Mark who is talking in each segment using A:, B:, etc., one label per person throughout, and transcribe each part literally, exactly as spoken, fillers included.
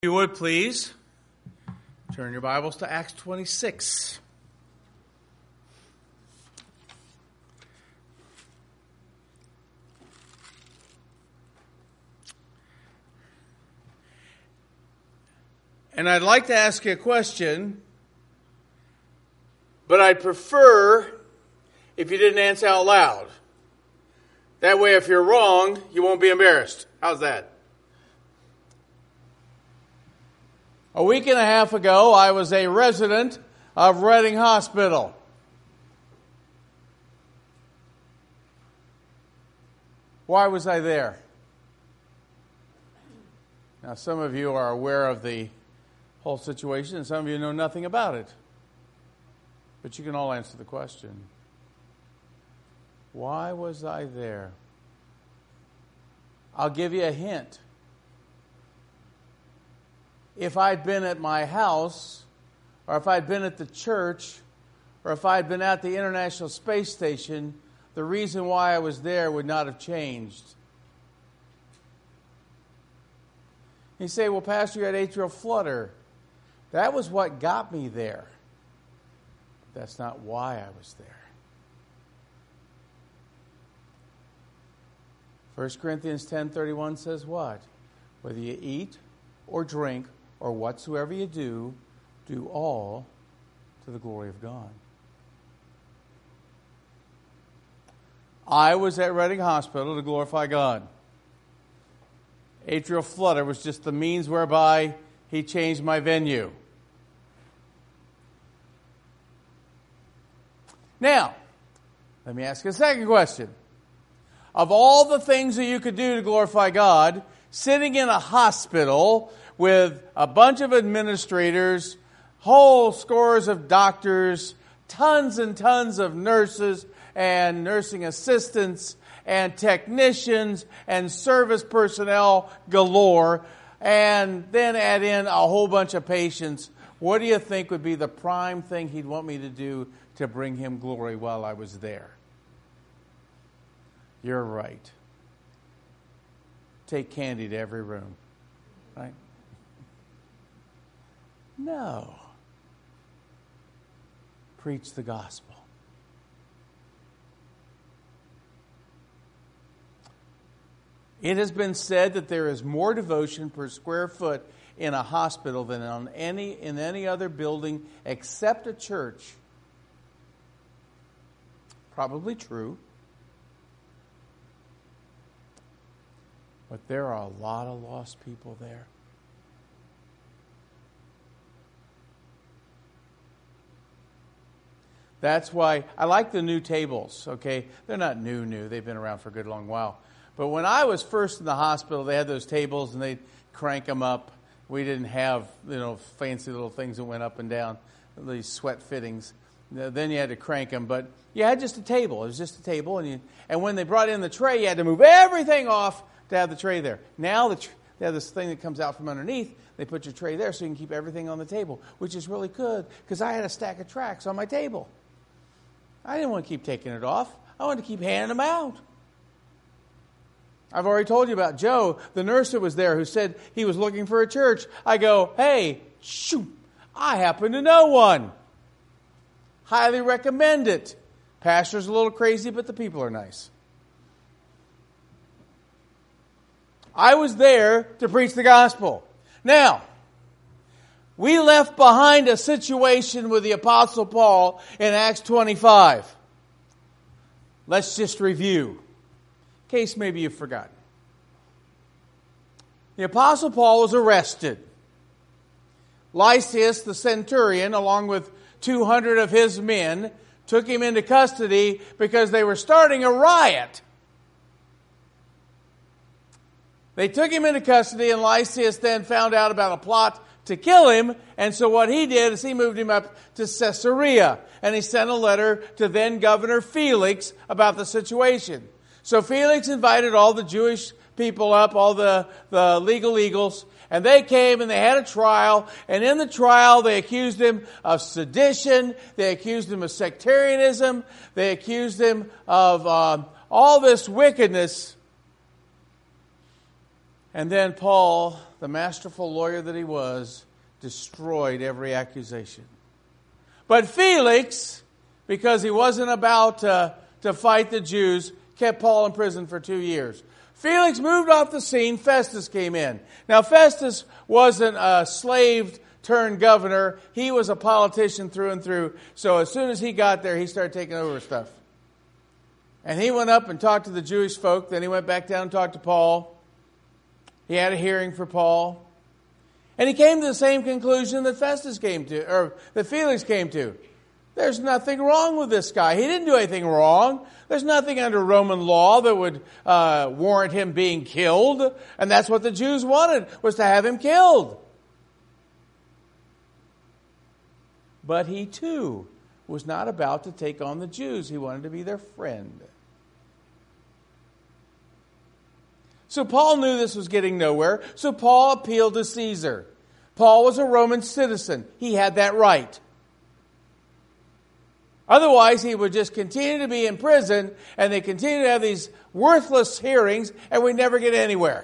A: If you would please turn your Bibles to Acts twenty-six. And I'd like to ask you a question, but I'd prefer if you didn't answer out loud. That way, if you're wrong, you won't be embarrassed. How's that? A week and a half ago, I was a resident of Reading Hospital. Why was I there? Now, some of you are aware of the whole situation, and some of you know nothing about it. But you can all answer the question. Why was I there? I'll give you a hint. If I'd been at my house, or if I'd been at the church, or if I'd been at the International Space Station, the reason why I was there would not have changed. You say, well, Pastor, you had atrial flutter. That was what got me there. That's not why I was there. First Corinthians ten thirty-one says what? Whether you eat or drink or whatsoever you do, do all to the glory of God. I was at Reading Hospital to glorify God. Atrial flutter was just the means whereby He changed my venue. Now, let me ask you a second question. Of all the things that you could do to glorify God, sitting in a hospital with a bunch of administrators, whole scores of doctors, tons and tons of nurses and nursing assistants and technicians and service personnel galore, and then add in a whole bunch of patients, what do you think would be the prime thing He'd want me to do to bring Him glory while I was there? You're right. Take candy to every room, right? No. Preach the gospel. It has been said that there is more devotion per square foot in a hospital than on any in any other building except a church. Probably true. But there are a lot of lost people there. That's why I like the new tables, okay? They're not new, new. They've been around for a good long while. But when I was first in the hospital, they had those tables and they'd crank them up. We didn't have, you know, fancy little things that went up and down, these sweat fittings. Then you had to crank them. But you had just a table. It was just a table. And you, and when they brought in the tray, you had to move everything off to have the tray there. Now the tr- they have this thing that comes out from underneath. They put your tray there so you can keep everything on the table, which is really good because I had a stack of tracts on my table. I didn't want to keep taking it off. I wanted to keep handing them out. I've already told you about Joe, the nurse that was there who said he was looking for a church. I go, hey, shoot, I happen to know one. Highly recommend it. Pastor's a little crazy, but the people are nice. I was there to preach the gospel. Now, we left behind a situation with the Apostle Paul in Acts twenty-five. Let's just review, in case maybe you've forgotten. The Apostle Paul was arrested. Lysias, the centurion, along with two hundred of his men, took him into custody because they were starting a riot. They took him into custody, and Lysias then found out about a plot to kill him, and so what he did is he moved him up to Caesarea, and he sent a letter to then Governor Felix about the situation. So Felix invited all the Jewish people up, all the, the legal eagles, and they came and they had a trial, and in the trial they accused him of sedition, they accused him of sectarianism, they accused him of um, all this wickedness. And then Paul, the masterful lawyer that he was, destroyed every accusation. But Felix, because he wasn't about to, to fight the Jews, kept Paul in prison for two years. Felix moved off the scene. Festus came in. Now, Festus wasn't a slave turned governor. He was a politician through and through. So as soon as he got there, he started taking over stuff. And he went up and talked to the Jewish folk. Then he went back down and talked to Paul. He had a hearing for Paul. And he came to the same conclusion that Festus came to, or that Felix came to. There's nothing wrong with this guy. He didn't do anything wrong. There's nothing under Roman law that would uh, warrant him being killed. And that's what the Jews wanted, was to have him killed. But he too was not about to take on the Jews. He wanted to be their friend. So Paul knew this was getting nowhere. So Paul appealed to Caesar. Paul was a Roman citizen. He had that right. Otherwise, he would just continue to be in prison, and they continue to have these worthless hearings, and we never get anywhere.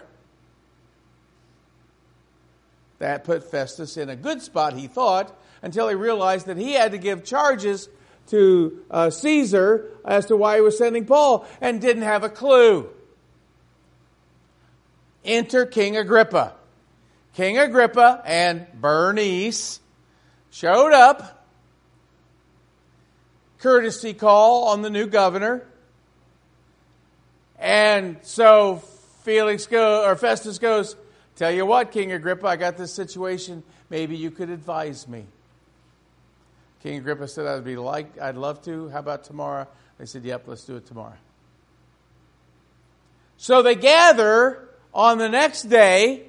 A: That put Festus in a good spot, he thought, until he realized that he had to give charges to uh, Caesar as to why he was sending Paul, and didn't have a clue. Enter King Agrippa. King Agrippa and Bernice showed up. Courtesy call on the new governor. And so Felix go or Festus goes, "Tell you what, King Agrippa, I got this situation. Maybe you could advise me." King Agrippa said, "I'd be like, I'd love to. How about tomorrow?" They said, "Yep, let's do it tomorrow." So they gather on the next day.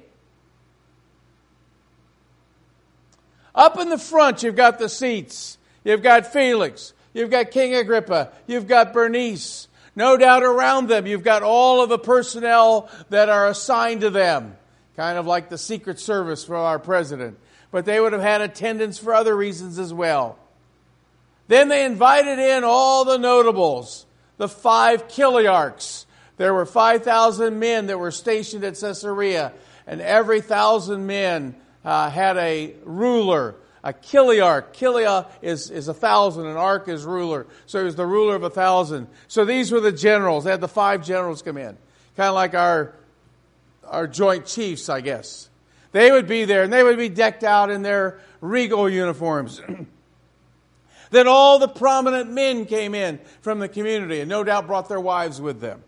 A: Up in the front, you've got the seats. You've got Felix. You've got King Agrippa. You've got Bernice. No doubt around them, you've got all of the personnel that are assigned to them. Kind of like the Secret Service for our president. But they would have had attendance for other reasons as well. Then they invited in all the notables, the five chiliarchs. There were five thousand men that were stationed at Caesarea, and every thousand men uh, had a ruler, a chiliarch. Chilia is, is a thousand, and arch is ruler. So he was the ruler of a thousand. So these were the generals. They had the five generals come in. Kind of like our, our joint chiefs, I guess. They would be there, and they would be decked out in their regal uniforms. Then all the prominent men came in from the community, and no doubt brought their wives with them.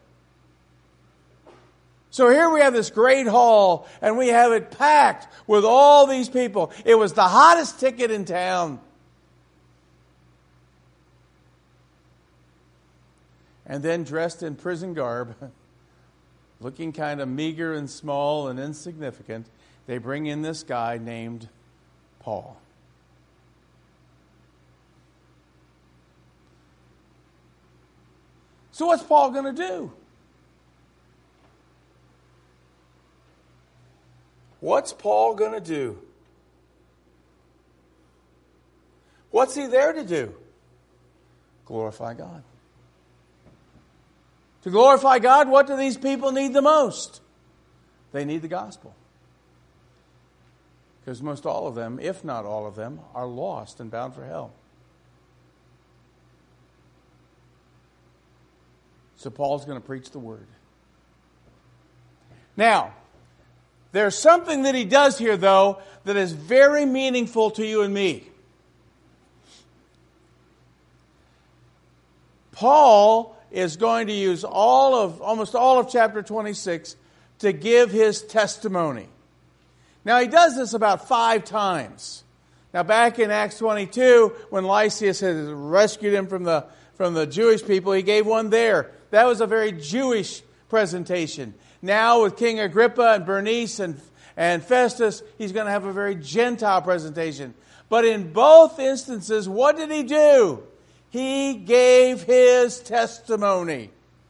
A: So here we have this great hall, and we have it packed with all these people. It was the hottest ticket in town. And then dressed in prison garb, looking kind of meager and small and insignificant, they bring in this guy named Paul. So what's Paul going to do? What's Paul going to do? What's he there to do? Glorify God. To glorify God, what do these people need the most? They need the gospel. Because most all of them, if not all of them, are lost and bound for hell. So Paul's going to preach the word. Now, there's something that he does here, though, that is very meaningful to you and me. Paul is going to use all of, almost all of chapter twenty-six to give his testimony. Now, he does this about five times. Now, back in Acts twenty-two, when Lysias had rescued him from the, from the Jewish people, he gave one there. That was a very Jewish presentation. Now with King Agrippa and Bernice and, and Festus, he's going to have a very Gentile presentation. But in both instances, what did he do? He gave his testimony.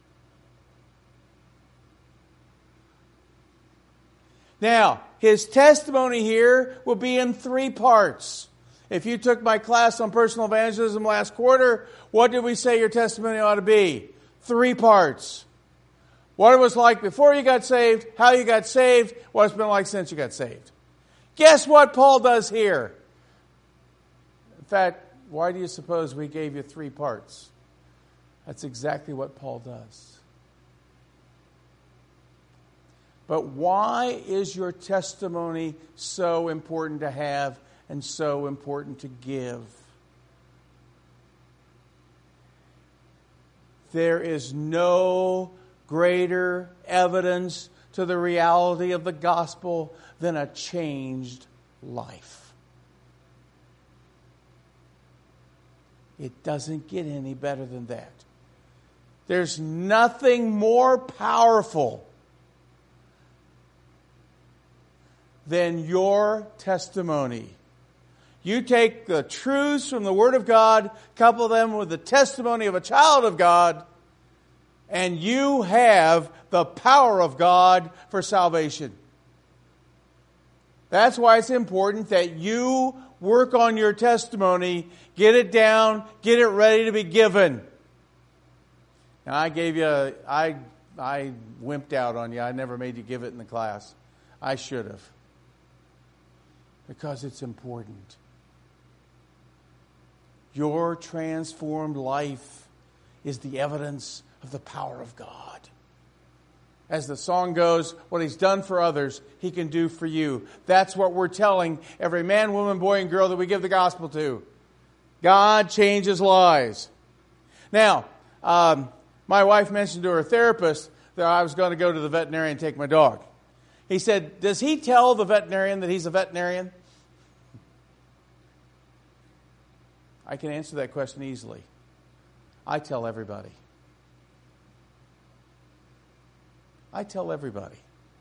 A: Now, his testimony here will be in three parts. If you took my class on personal evangelism last quarter, what did we say your testimony ought to be? Three parts. What it was like before you got saved, how you got saved, what it's been like since you got saved. Guess what Paul does here? In fact, why do you suppose we gave you three parts? That's exactly what Paul does. But why is your testimony so important to have and so important to give? There is no greater evidence to the reality of the gospel than a changed life. It doesn't get any better than that. There's nothing more powerful than your testimony. You take the truths from the Word of God, couple them with the testimony of a child of God, and you have the power of God for salvation. That's why it's important that you work on your testimony, get it down, get it ready to be given. Now, I gave you, a, I, I wimped out on you. I never made you give it in the class. I should have. Because it's important. Your transformed life is the evidence of the power of God. As the song goes, what He's done for others, He can do for you. That's what we're telling every man, woman, boy, and girl that we give the gospel to. God changes lives. Now, um, my wife mentioned to her therapist that I was going to go to the veterinarian and take my dog. He said, does he tell the veterinarian that he's a veterinarian? I can answer that question easily. I tell everybody. I tell everybody.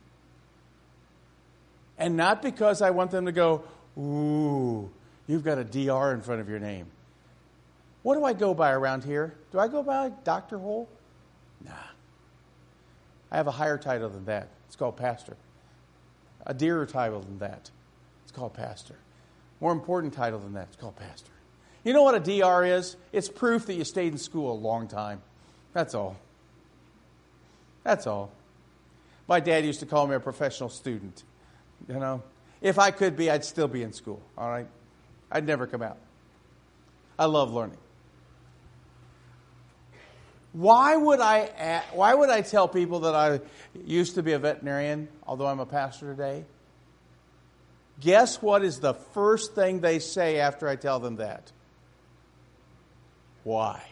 A: And not because I want them to go, ooh, you've got a D R in front of your name. What do I go by around here? Do I go by Doctor Hole? Nah. I have a higher title than that. It's called pastor. A dearer title than that. It's called pastor. More important title than that. It's called pastor. You know what a D R is? It's proof that you stayed in school a long time. That's all. That's all. My dad used to call me a professional student. You know, if I could be, I'd still be in school. All right? I'd never come out. I love learning. Why would I why would I tell people that I used to be a veterinarian, although I'm a pastor today? Guess what is the first thing they say after I tell them that? Why?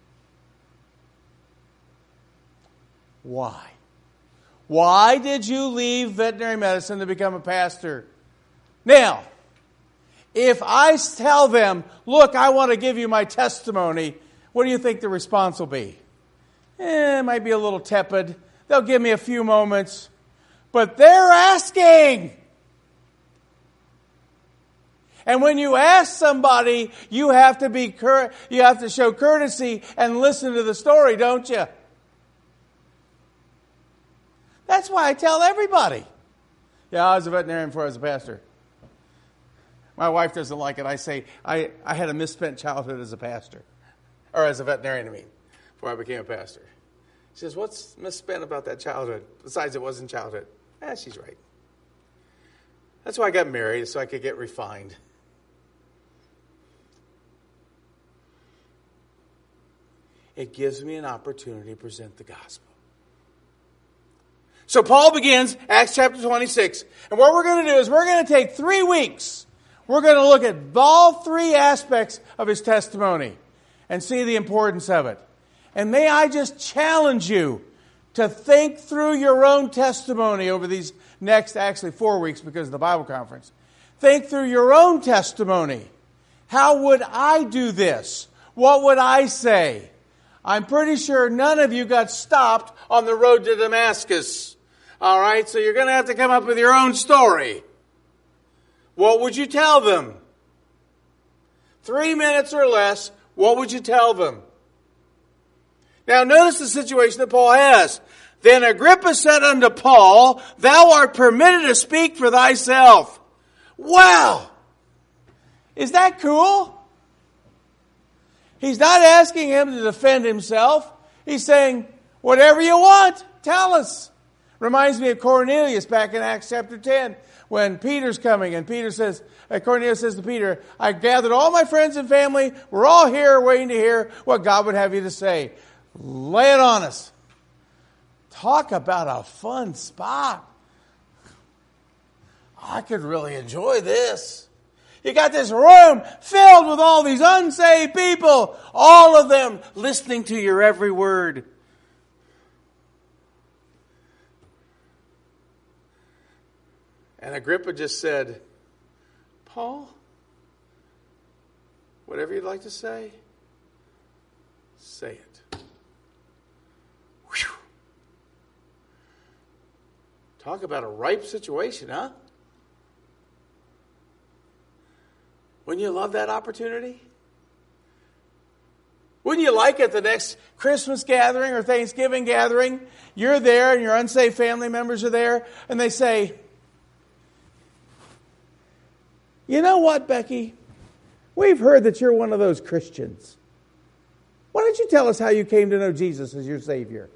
A: Why? Why did you leave veterinary medicine to become a pastor? Now, if I tell them, look, I want to give you my testimony, what do you think the response will be? Eh, it might be a little tepid. They'll give me a few moments. But they're asking. And when you ask somebody, you have to be cur- you have to show courtesy and listen to the story, don't you? That's why I tell everybody. Yeah, I was a veterinarian before I was a pastor. My wife doesn't like it. I say, I, I had a misspent childhood as a pastor. Or as a veterinarian, I mean, before I became a pastor. She says, what's misspent about that childhood? Besides, it wasn't childhood. Eh, she's right. That's why I got married, so I could get refined. It gives me an opportunity to present the gospel. So Paul begins Acts chapter twenty-six. And what we're going to do is we're going to take three weeks. We're going to look at all three aspects of his testimony and see the importance of it. And may I just challenge you to think through your own testimony over these next, actually four weeks because of the Bible conference. Think through your own testimony. How would I do this? What would I say? I'm pretty sure none of you got stopped on the road to Damascus. All right, so you're going to have to come up with your own story. What would you tell them? Three minutes or less, what would you tell them? Now notice the situation that Paul has. Then Agrippa said unto Paul, thou art permitted to speak for thyself. Wow! Is that cool? He's not asking him to defend himself. He's saying, whatever you want. Tell us. Reminds me of Cornelius back in Acts chapter ten when Peter's coming. And Peter says, uh, Cornelius says to Peter, I gathered all my friends and family. We're all here waiting to hear what God would have you to say. Lay it on us. Talk about a fun spot. I could really enjoy this. You got this room filled with all these unsaved people, all of them listening to your every word. And Agrippa just said, Paul, whatever you'd like to say, say it. Whew. Talk about a ripe situation, huh? Wouldn't you love that opportunity? Wouldn't you like at the next Christmas gathering or Thanksgiving gathering, you're there and your unsaved family members are there, and they say, you know what, Becky? We've heard that you're one of those Christians. Why don't you tell us how you came to know Jesus as your Savior?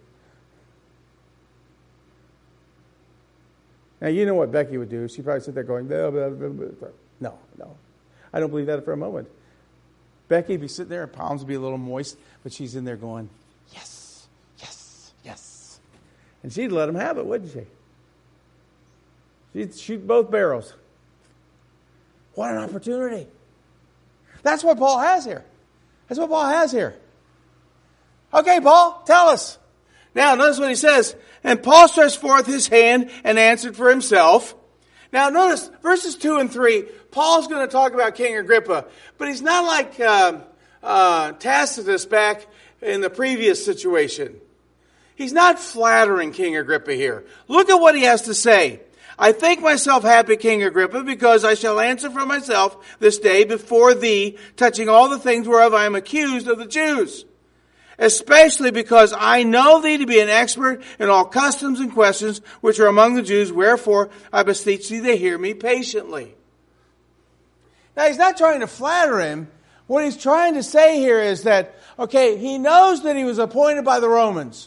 A: Now, you know what Becky would do. She'd probably sit there going, blah, blah, blah, blah. no, no. I don't believe that for a moment. Becky would be sitting there, her palms would be a little moist, but she's in there going, yes, yes, yes. And she'd let him have it, wouldn't she? She'd shoot both barrels. What an opportunity. That's what Paul has here. That's what Paul has here. Okay, Paul, tell us. Now, notice what he says. And Paul stretched forth his hand and answered for himself. Now, notice verses two and three. Paul's going to talk about King Agrippa, but he's not like uh, uh, Tacitus back in the previous situation. He's not flattering King Agrippa here. Look at what he has to say. I think myself happy, King Agrippa, because I shall answer for myself this day before thee, touching all the things whereof I am accused of the Jews. Especially because I know thee to be an expert in all customs and questions which are among the Jews, wherefore I beseech thee to hear me patiently. Now, he's not trying to flatter him. What he's trying to say here is that, okay, he knows that he was appointed by the Romans.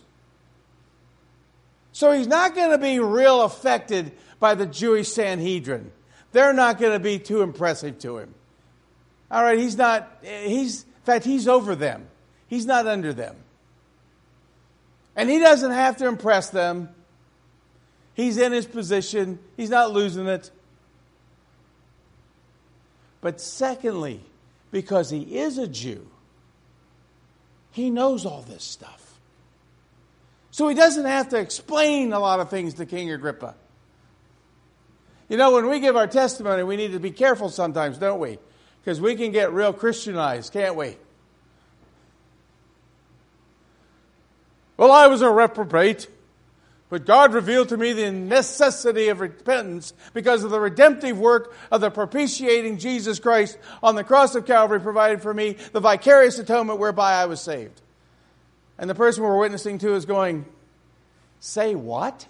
A: So he's not going to be real affected by the Jewish Sanhedrin. They're not going to be too impressive to him. All right, he's not, he's, in fact, he's over them. He's not under them. And he doesn't have to impress them. He's in his position. He's not losing it. But secondly, because he is a Jew, he knows all this stuff. So he doesn't have to explain a lot of things to King Agrippa. You know, when we give our testimony, we need to be careful sometimes, don't we? Because we can get real Christianized, can't we? Well, I was a reprobate, but God revealed to me the necessity of repentance because of the redemptive work of the propitiating Jesus Christ on the cross of Calvary provided for me the vicarious atonement whereby I was saved. And the person we're witnessing to is going, say what?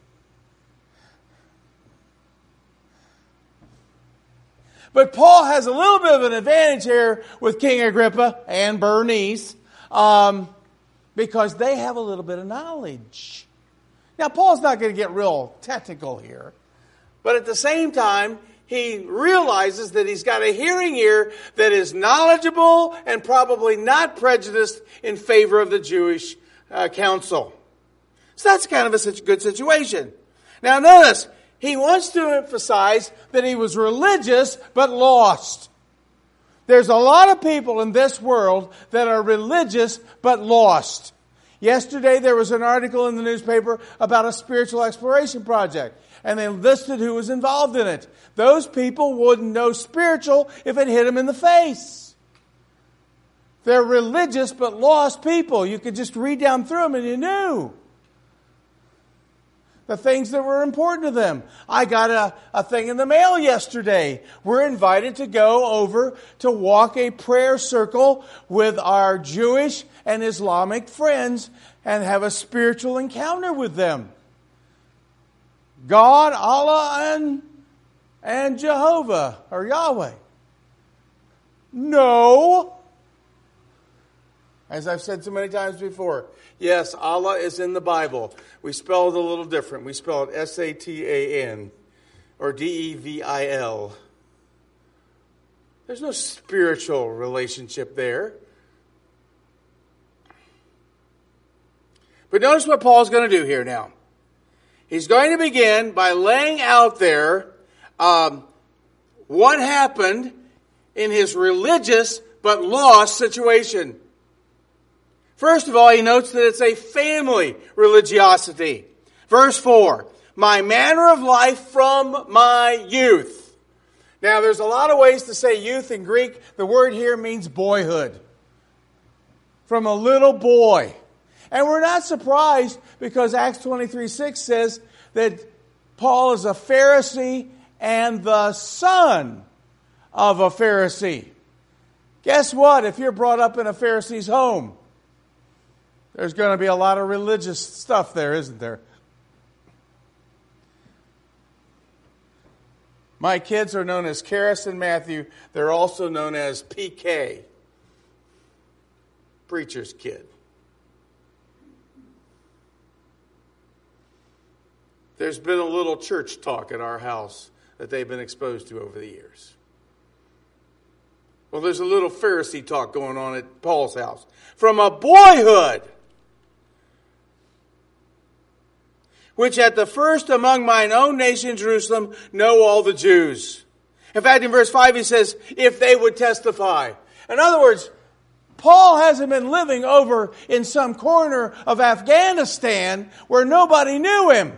A: But Paul has a little bit of an advantage here with King Agrippa and Bernice. Um... Because they have a little bit of knowledge. Now, Paul's not going to get real technical here. But at the same time, he realizes that he's got a hearing ear that is knowledgeable and probably not prejudiced in favor of the Jewish uh, council. So that's kind of a good situation. Now, notice, he wants to emphasize that he was religious but lost. There's a lot of people in this world that are religious but lost. Yesterday there was an article in the newspaper about a spiritual exploration project, and they listed who was involved in it. Those people wouldn't know spiritual if it hit them in the face. They're religious but lost people. You could just read down through them and you knew the things that were important to them. I got a, a thing in the mail yesterday. We're invited to go over to walk a prayer circle with our Jewish and Islamic friends and have a spiritual encounter with them. God, Allah, and, and Jehovah, or Yahweh. No. As I've said so many times before, yes, Allah is in the Bible. We spell it a little different. We spell it S A T A N or D E V I L. There's no spiritual relationship there. But notice what Paul's going to do here now. He's going to begin by laying out there um, what happened in his religious but lost situation. First of all, he notes that it's a family religiosity. Verse four, my manner of life from my youth. Now, there's a lot of ways to say youth in Greek. The word here means boyhood. From a little boy. And we're not surprised because Acts twenty-three six says that Paul is a Pharisee and the son of a Pharisee. Guess what? If you're brought up in a Pharisee's home, there's going to be a lot of religious stuff there, isn't there? My kids are known as Karis and Matthew. They're also known as P K. Preacher's kid. There's been a little church talk at our house that they've been exposed to over the years. Well, there's a little Pharisee talk going on at Paul's house. From a boyhood, which at the first among mine own nation, Jerusalem, know all the Jews. In fact, in verse five, he says, if they would testify. In other words, Paul hasn't been living over in some corner of Afghanistan where nobody knew him.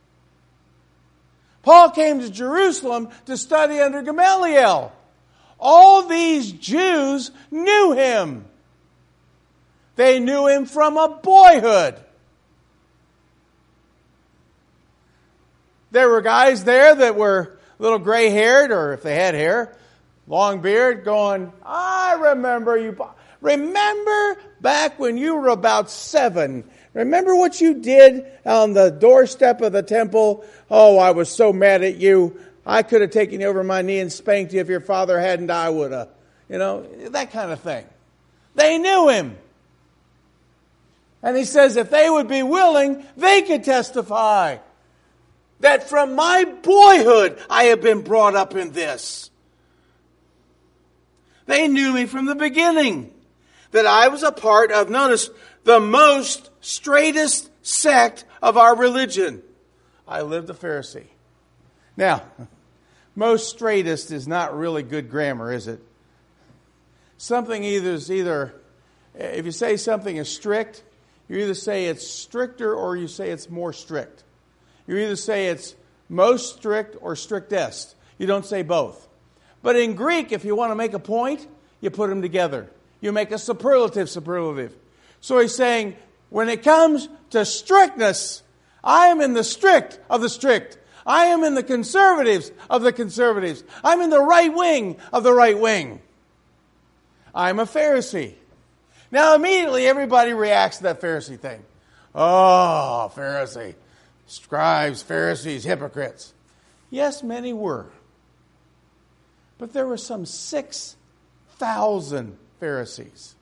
A: Paul came to Jerusalem to study under Gamaliel. All these Jews knew him. They knew him from a boyhood. There were guys there that were a little gray-haired, or if they had hair, long beard, going, I remember you. Remember back when you were about seven. Remember what you did on the doorstep of the temple? Oh, I was so mad at you. I could have taken you over my knee and spanked you if your father hadn't. I would have. You know, that kind of thing. They knew him. And he says if they would be willing, they could testify that from my boyhood I have been brought up in this. They knew me from the beginning. That I was a part of, notice, the most straightest sect of our religion. I lived a Pharisee. Now, most straightest is not really good grammar, is it? Something either is either, if you say something is strict, you either say it's stricter or you say it's more strict. You either say it's most strict or strictest. You don't say both. But in Greek, if you want to make a point, you put them together. You make a superlative superlative. So he's saying, when it comes to strictness, I am in the strict of the strict. I am in the conservatives of the conservatives. I'm in the right wing of the right wing. I'm a Pharisee. Now immediately everybody reacts to that Pharisee thing. Oh, Pharisee. Scribes, Pharisees, hypocrites. Yes, many were. But there were some six thousand Pharisees.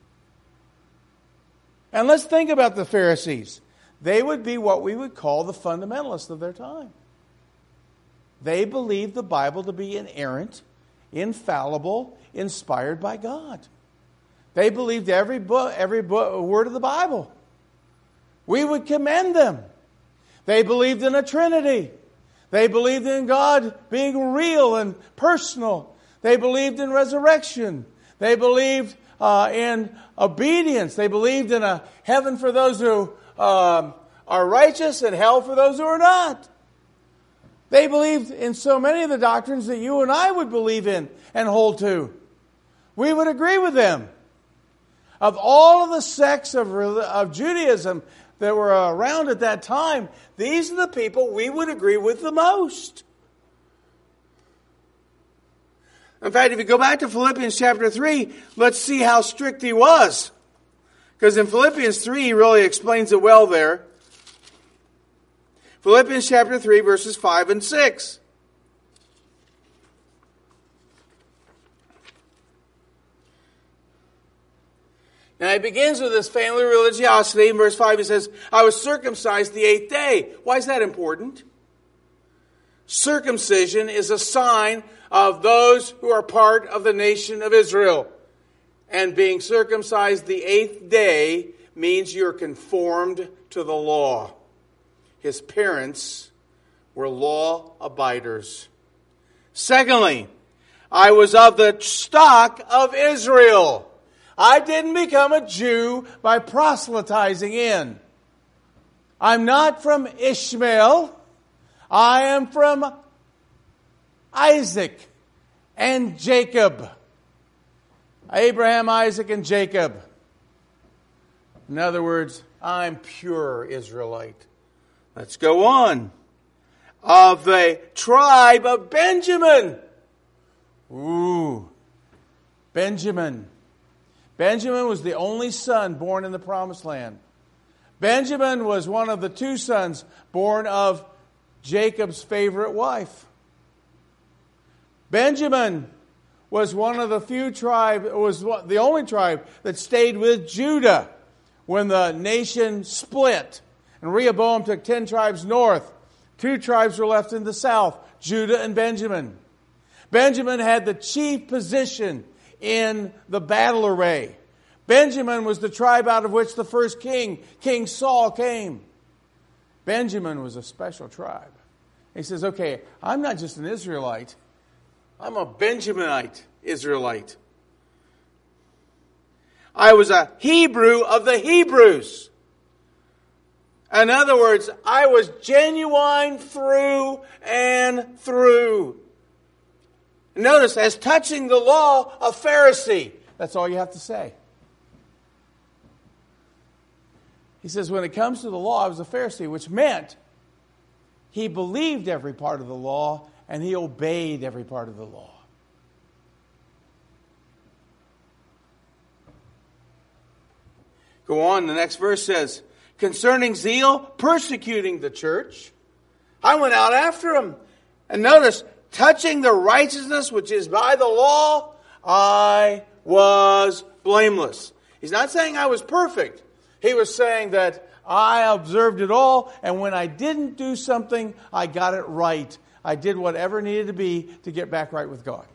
A: And let's think about the Pharisees. They would be what we would call the fundamentalists of their time. They believed the Bible to be inerrant, infallible, inspired by God. They believed every book, every book, word of the Bible. We would commend them. They believed in a Trinity. They believed in God being real and personal. They believed in resurrection. They believed uh, in obedience. They believed in a heaven for those who um, are righteous and hell for those who are not. They believed in so many of the doctrines that you and I would believe in and hold to. We would agree with them. Of all of the sects of, of Judaism that were around at that time, these are the people we would agree with the most. In fact, if you go back to Philippians chapter three, let's see how strict he was. Because in Philippians three, he really explains it well there. Philippians chapter three, verses five and six. Now he begins with this family religiosity. In verse five he says, I was circumcised the eighth day. Why is that important? Circumcision is a sign of those who are part of the nation of Israel. And being circumcised the eighth day means you're conformed to the law. His parents were law abiders. Secondly, I was of the stock of Israel. I didn't become a Jew by proselytizing in. I'm not from Ishmael. I am from Isaac and Jacob. Abraham, Isaac, and Jacob. In other words, I'm pure Israelite. Let's go on. Of the tribe of Benjamin. Ooh, Benjamin. Benjamin was the only son born in the Promised Land. Benjamin was one of the two sons born of Jacob's favorite wife. Benjamin was one of the few tribes, was the only tribe that stayed with Judah when the nation split. And Rehoboam took ten tribes north. Two tribes were left in the south, Judah and Benjamin. Benjamin had the chief position in the battle array. Benjamin was the tribe out of which the first king, King Saul, came. Benjamin was a special tribe. He says, okay, I'm not just an Israelite. I'm a Benjaminite Israelite. I was a Hebrew of the Hebrews. In other words, I was genuine through and through. Notice, as touching the law, a Pharisee. That's all you have to say. He says, when it comes to the law, I was a Pharisee, which meant he believed every part of the law and he obeyed every part of the law. Go on, the next verse says, concerning zeal, persecuting the church, I went out after him. And notice, touching the righteousness which is by the law, I was blameless. He's not saying I was perfect. He was saying that I observed it all, and when I didn't do something, I got it right. I did whatever needed to be to get back right with God.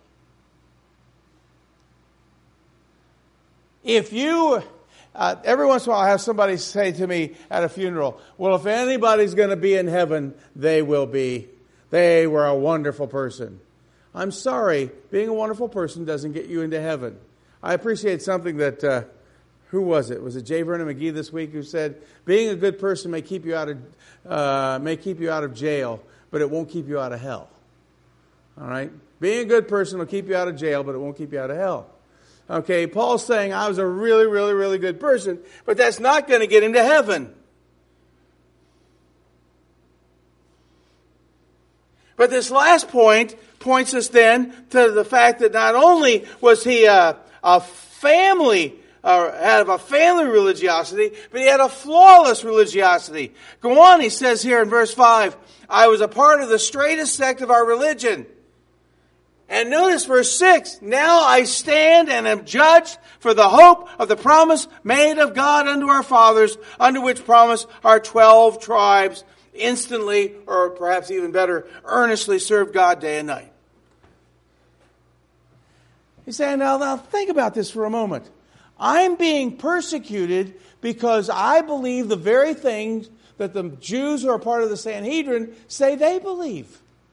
A: If you... Uh, every once in a while I have somebody say to me at a funeral, well, if anybody's going to be in heaven, they will be. They were a wonderful person. I'm sorry, being a wonderful person doesn't get you into heaven. I appreciate something that, uh, who was it? Was it J. Vernon McGee this week who said, being a good person may keep you out of, uh, may keep you out of jail, but it won't keep you out of hell. All right? Being a good person will keep you out of jail, but it won't keep you out of hell. Okay, Paul's saying I was a really, really, really good person, but that's not going to get him to heaven. But this last point points us then to the fact that not only was he a, a family, or had a family religiosity, but he had a flawless religiosity. Go on, he says here in verse five, I was a part of the straightest sect of our religion. And notice verse six, now I stand and am judged for the hope of the promise made of God unto our fathers, unto which promise our twelve tribes instantly, or perhaps even better, earnestly serve God day and night. He's saying, now, now think about this for a moment. I'm being persecuted because I believe the very things that the Jews who are part of the Sanhedrin say they believe.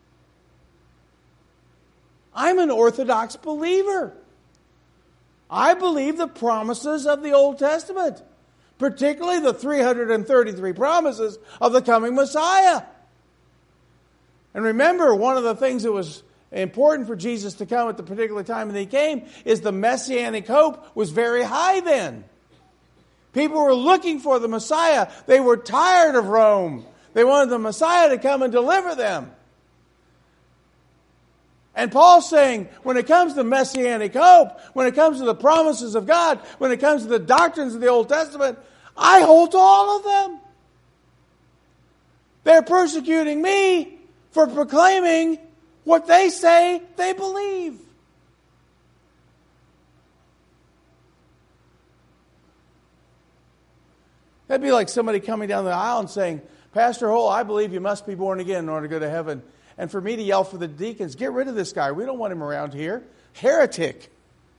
A: I'm an Orthodox believer. I believe the promises of the Old Testament, particularly the three hundred thirty-three promises of the coming Messiah. And remember, one of the things that was important for Jesus to come at the particular time that he came is the Messianic hope was very high then. People were looking for the Messiah. They were tired of Rome. They wanted the Messiah to come and deliver them. And Paul's saying, when it comes to Messianic hope, when it comes to the promises of God, when it comes to the doctrines of the Old Testament, I hold to all of them. They're persecuting me for proclaiming what they say they believe. That'd be like somebody coming down the aisle and saying, Pastor Hole, I believe you must be born again in order to go to heaven. And for me to yell for the deacons, get rid of this guy. We don't want him around here. Heretic.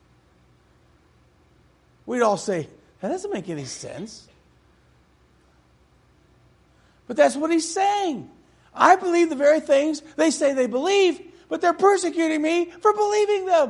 A: We'd all say, that doesn't make any sense. But that's what he's saying. I believe the very things they say they believe, but they're persecuting me for believing them.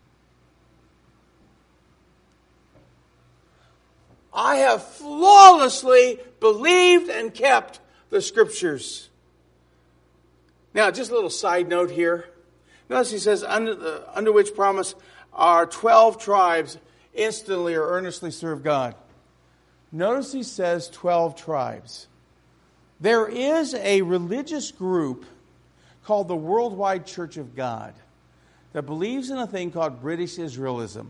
A: I have flawlessly believed and kept the Scriptures. Now, just a little side note here. Notice he says, under, the, under which promise our twelve tribes instantly or earnestly serve God. Notice he says twelve tribes. There is a religious group called the Worldwide Church of God that believes in a thing called British Israelism.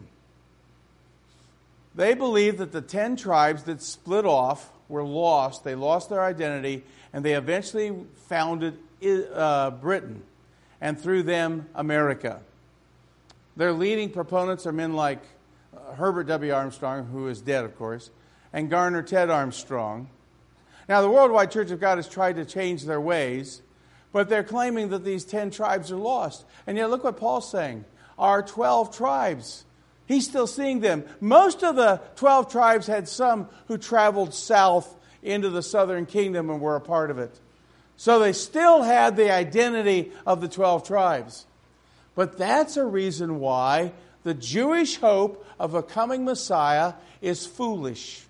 A: They believe that the ten tribes that split off were lost. They lost their identity, and they eventually founded uh, Britain, and through them, America. Their leading proponents are men like uh, Herbert W. Armstrong, who is dead, of course, and Garner Ted Armstrong. Now, the Worldwide Church of God has tried to change their ways, but they're claiming that these ten tribes are lost. And yet, look what Paul's saying. Our twelve tribes, he's still seeing them. Most of the twelve tribes had some who traveled south into the southern kingdom and were a part of it. So they still had the identity of the twelve tribes. But that's a reason why the Jewish hope of a coming Messiah is foolish.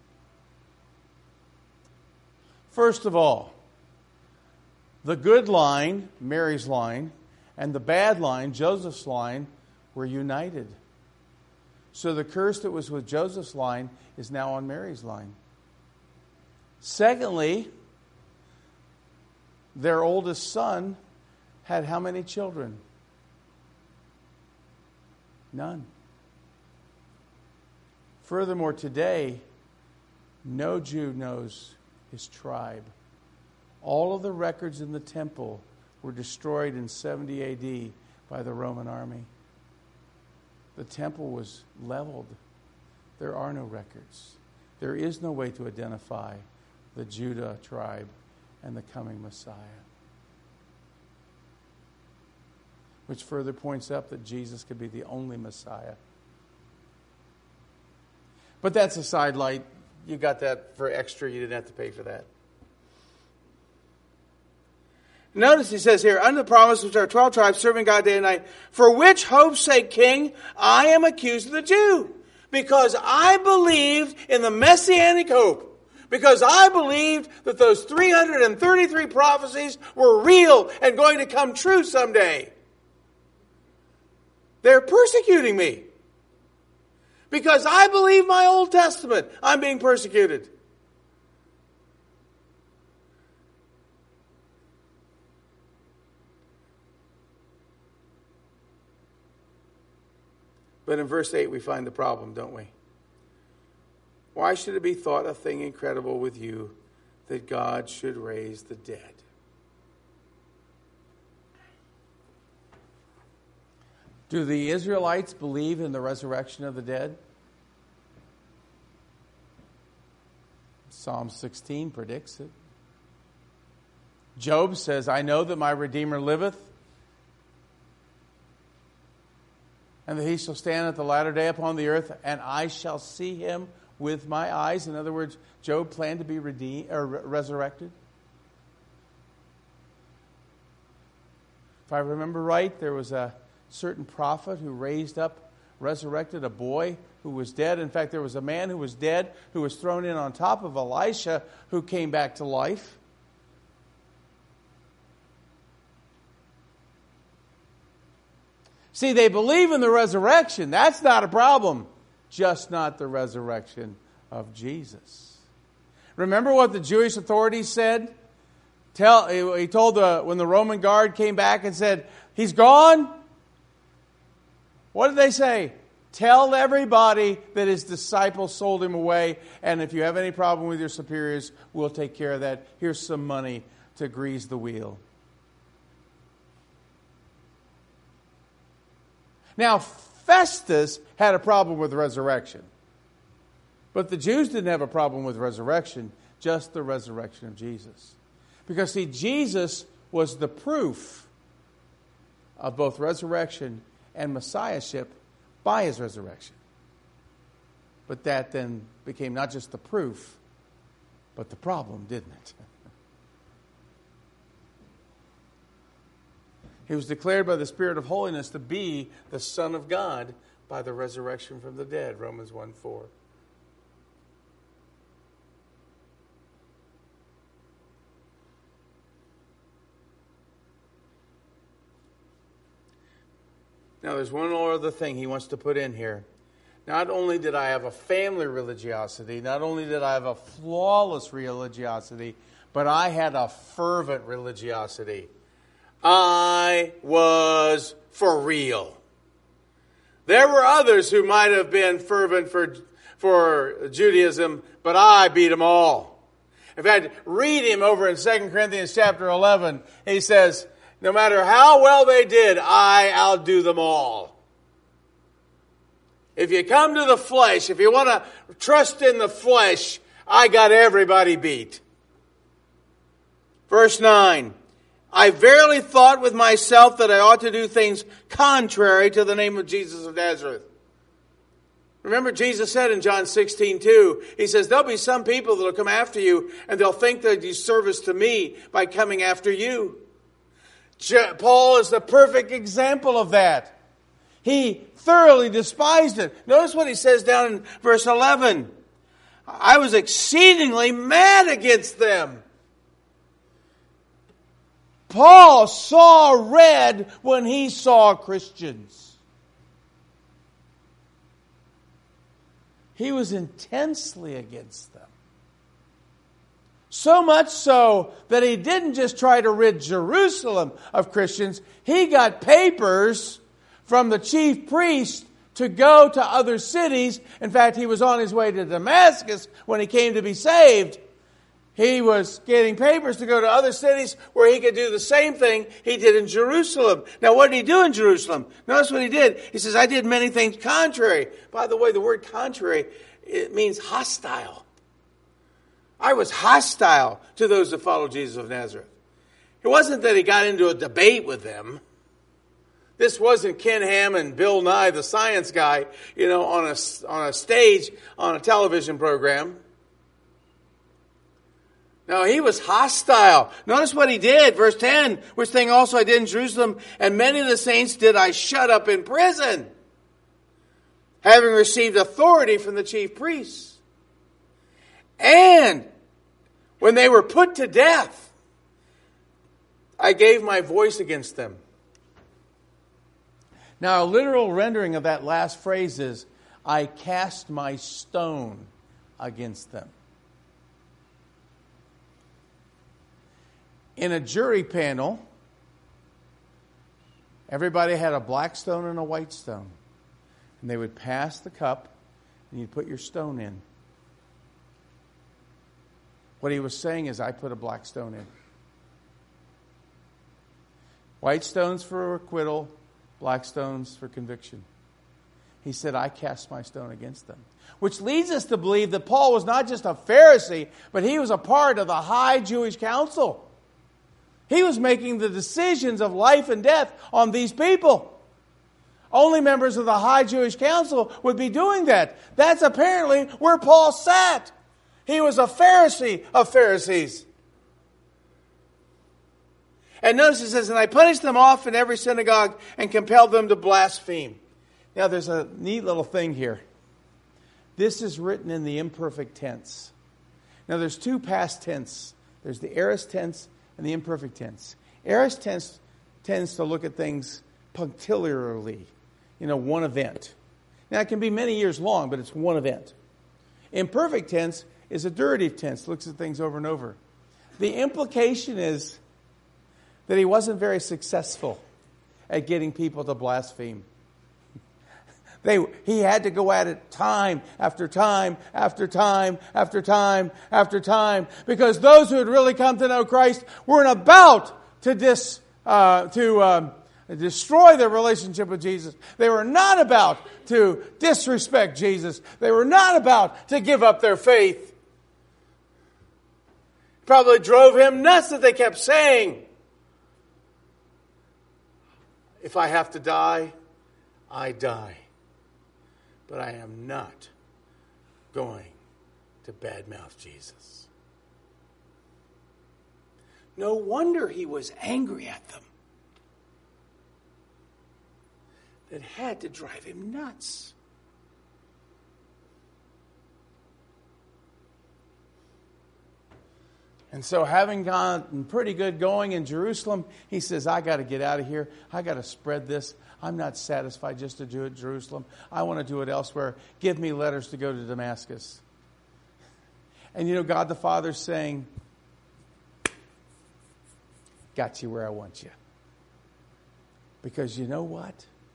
A: First of all, the good line, Mary's line, and the bad line, Joseph's line, were united. So the curse that was with Joseph's line is now on Mary's line. Secondly, their oldest son had how many children? None. Furthermore, today, no Jew knows his tribe. All of the records in the temple were destroyed in seventy A D by the Roman army. The temple was leveled. There are no records. There is no way to identify the Judah tribe and the coming Messiah. Which further points up that Jesus could be the only Messiah. But that's a sidelight. You got that for extra. You didn't have to pay for that. Notice he says here, under the promise which are twelve tribes serving God day and night, for which hope's sake, King, I am accused of the Jew. Because I believed in the Messianic hope. Because I believed that those three hundred thirty-three prophecies were real and going to come true someday. They're persecuting me. Because I believe my Old Testament, I'm being persecuted. But in verse eight we find the problem, don't we? Why should it be thought a thing incredible with you that God should raise the dead? Do the Israelites believe in the resurrection of the dead? Psalm sixteen predicts it. Job says, I know that my Redeemer liveth, and that he shall stand at the latter day upon the earth, and I shall see him with my eyes. In other words, Job planned to be redeemed or resurrected. If I remember right, there was a certain prophet who raised up, resurrected a boy who was dead. In fact, there was a man who was dead who was thrown in on top of Elisha who came back to life. See, they believe in the resurrection. That's not a problem. Just not the resurrection of Jesus. Remember what the Jewish authorities said? Tell, he told the, when the Roman guard came back and said, he's gone. What did they say? Tell everybody that his disciples sold him away, and if you have any problem with your superiors, we'll take care of that. Here's some money to grease the wheel. Now, Festus had a problem with the resurrection. But the Jews didn't have a problem with resurrection, just the resurrection of Jesus. Because, see, Jesus was the proof of both resurrection and messiahship by his resurrection. But that then became not just the proof, but the problem, didn't it? He was declared by the Spirit of holiness to be the Son of God by the resurrection from the dead, Romans one four. Now, there's one other thing he wants to put in here. Not only did I have a family religiosity, not only did I have a flawless religiosity, but I had a fervent religiosity. I was for real. There were others who might have been fervent for, for Judaism, but I beat them all. In fact, read him over in Second Corinthians chapter eleven. He says, no matter how well they did, I outdo them all. If you come to the flesh, if you want to trust in the flesh, I got everybody beat. Verse nine. I verily thought with myself that I ought to do things contrary to the name of Jesus of Nazareth. Remember, Jesus said in John sixteen two, he says, there'll be some people that will come after you, and they'll think they do service to me by coming after you. Paul is the perfect example of that. He thoroughly despised it. Notice what he says down in verse eleven. I was exceedingly mad against them. Paul saw red when he saw Christians. He was intensely against them. So much so that he didn't just try to rid Jerusalem of Christians. He got papers from the chief priest to go to other cities. In fact, he was on his way to Damascus when he came to be saved. He was getting papers to go to other cities where he could do the same thing he did in Jerusalem. Now, what did he do in Jerusalem? Notice what he did. He says, I did many things contrary. By the way, the word contrary, it means hostile. I was hostile to those that follow Jesus of Nazareth. It wasn't that he got into a debate with them. This wasn't Ken Ham and Bill Nye, the science guy, you know, on a, on a stage on a television program. No, he was hostile. Notice what he did. Verse ten, which thing also I did in Jerusalem, and many of the saints did I shut up in prison, having received authority from the chief priests. And when they were put to death, I gave my voice against them. Now, a literal rendering of that last phrase is, I cast my stone against them. In a jury panel, everybody had a black stone and a white stone. And they would pass the cup, and you'd put your stone in. What he was saying is, I put a black stone in. White stones for acquittal, black stones for conviction. He said, I cast my stone against them. Which leads us to believe that Paul was not just a Pharisee, but he was a part of the high Jewish council. He was making the decisions of life and death on these people. Only members of the high Jewish council would be doing that. That's apparently where Paul sat. He was a Pharisee of Pharisees. And notice it says, and I punished them off in every synagogue and compelled them to blaspheme. Now there's a neat little thing here. This is written in the imperfect tense. Now there's two past tense. There's the aorist tense and the imperfect tense. Aorist tense tends to look at things punctiliarly. You know, one event. Now it can be many years long, but it's one event. Imperfect tense is a durative tense. Looks at things over and over. The implication is that he wasn't very successful at getting people to blaspheme. They, he had to go at it time after time after time after time after time, because those who had really come to know Christ weren't about to dis, uh, to um, destroy their relationship with Jesus. They were not about to disrespect Jesus. They were not about to give up their faith. Probably drove him nuts that they kept saying, if I have to die, I die. But I am not going to badmouth Jesus. No wonder he was angry at them. That had to drive him nuts. And so having gotten pretty good going in Jerusalem, he says, I got to get out of here. I got to spread this. I'm not satisfied just to do it in Jerusalem. I want to do it elsewhere. Give me letters to go to Damascus. And you know, God the Father's saying, got you where I want you. Because you know what?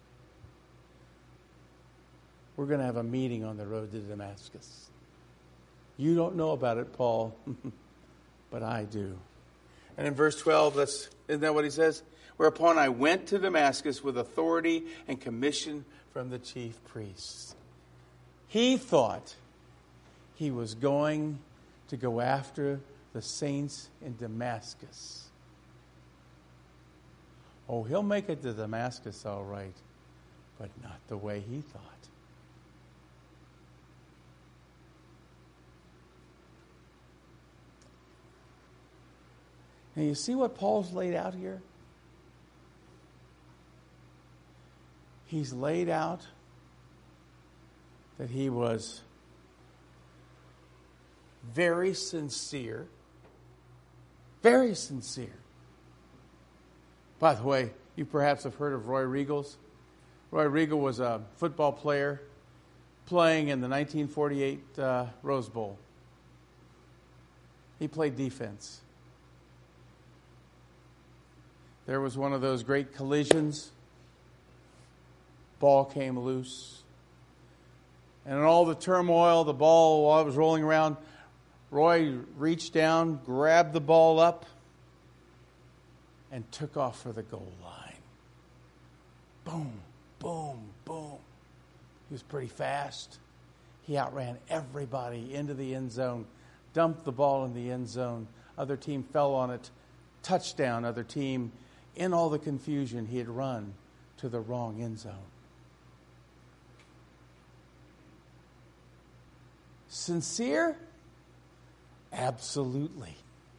A: We're going to have a meeting on the road to Damascus. You don't know about it, Paul, but I do. And in verse twelve, that's, isn't that what he says? Whereupon I went to Damascus with authority and commission from the chief priests. He thought he was going to go after the saints in Damascus. Oh, he'll make it to Damascus all right, but not the way he thought. Now, you see what Paul's laid out here? He's laid out that he was very sincere. Very sincere. By the way, you perhaps have heard of Roy Riegels. Roy Riegel was a football player playing in the nineteen forty-eight uh, Rose Bowl. He played defense. There was one of those great collisions. Ball came loose. And in all the turmoil, the ball, while it was rolling around, Roy reached down, grabbed the ball up, and took off for the goal line. Boom, boom, boom. He was pretty fast. He outran everybody into the end zone, dumped the ball in the end zone. Other team fell on it. Touchdown, other team. In all the confusion, he had run to the wrong end zone. Sincere? Absolutely.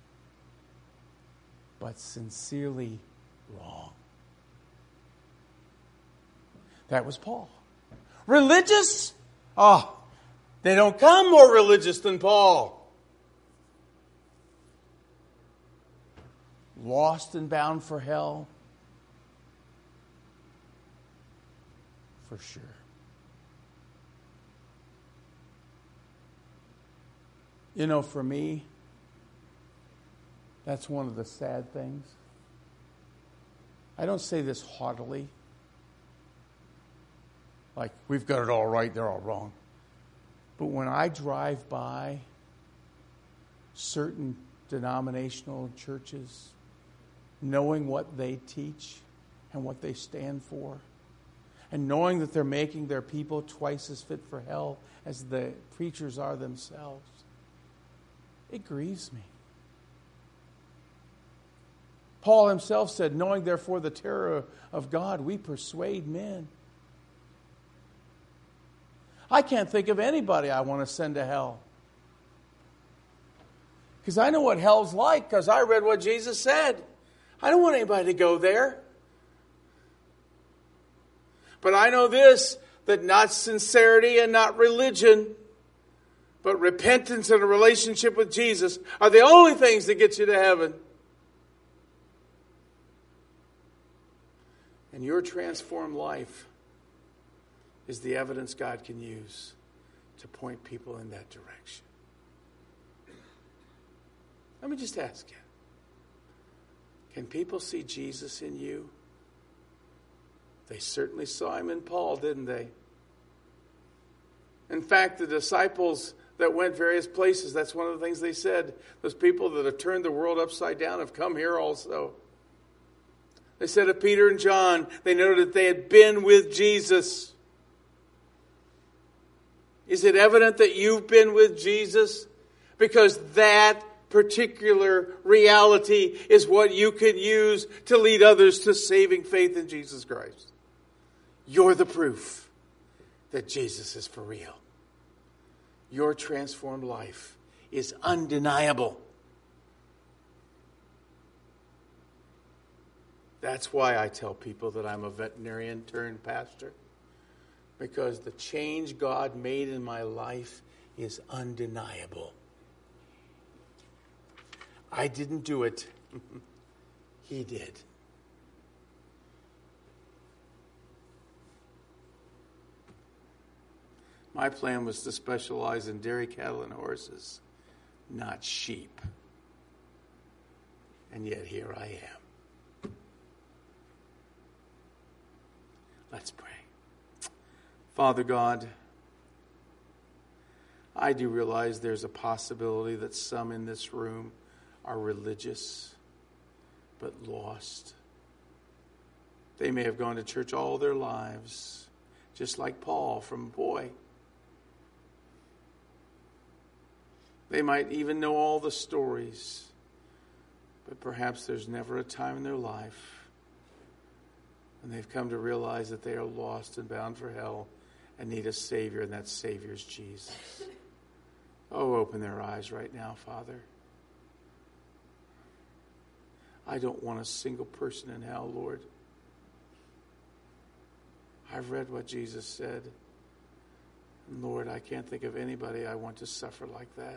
A: But sincerely wrong. That was Paul. Religious? Oh, they don't come more religious than Paul. Lost and bound for hell? For sure. You know, for me, that's one of the sad things. I don't say this haughtily. Like, we've got it all right, they're all wrong. But when I drive by certain denominational churches, knowing what they teach and what they stand for, and knowing that they're making their people twice as fit for hell as the preachers are themselves, it grieves me. Paul himself said, knowing therefore the terror of God, we persuade men. I can't think of anybody I want to send to hell. Because I know what hell's like, because I read what Jesus said. I don't want anybody to go there. But I know this, that not sincerity and not religion, but repentance and a relationship with Jesus are the only things that get you to heaven. And your transformed life is the evidence God can use to point people in that direction. Let me just ask you. Can people see Jesus in you? They certainly saw him in Paul, didn't they? In fact, the disciples that went various places, that's one of the things they said. Those people that have turned the world upside down have come here also. They said of Peter and John, they noted that they had been with Jesus. Is it evident that you've been with Jesus? Because that particular reality is what you can use to lead others to saving faith in Jesus Christ. You're the proof that Jesus is for real. Your transformed life is undeniable. That's why I tell people that I'm a veterinarian turned pastor. Because the change God made in my life is undeniable. I didn't do it. He did. My plan was to specialize in dairy cattle and horses, not sheep. And yet here I am. Let's pray. Father God, I do realize there's a possibility that some in this room are religious, but lost. They may have gone to church all their lives, just like Paul from a boy. They might even know all the stories, but perhaps there's never a time in their life when they've come to realize that they are lost and bound for hell and need a Savior, and that Savior is Jesus. Oh, open their eyes right now, Father. I don't want a single person in hell, Lord. I've read what Jesus said. And Lord, I can't think of anybody I want to suffer like that.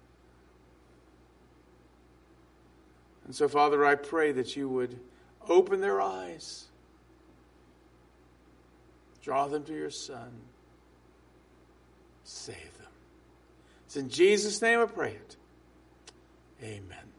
A: And so, Father, I pray that you would open their eyes. Draw them to your Son. Save them. It's in Jesus' name I pray it. Amen.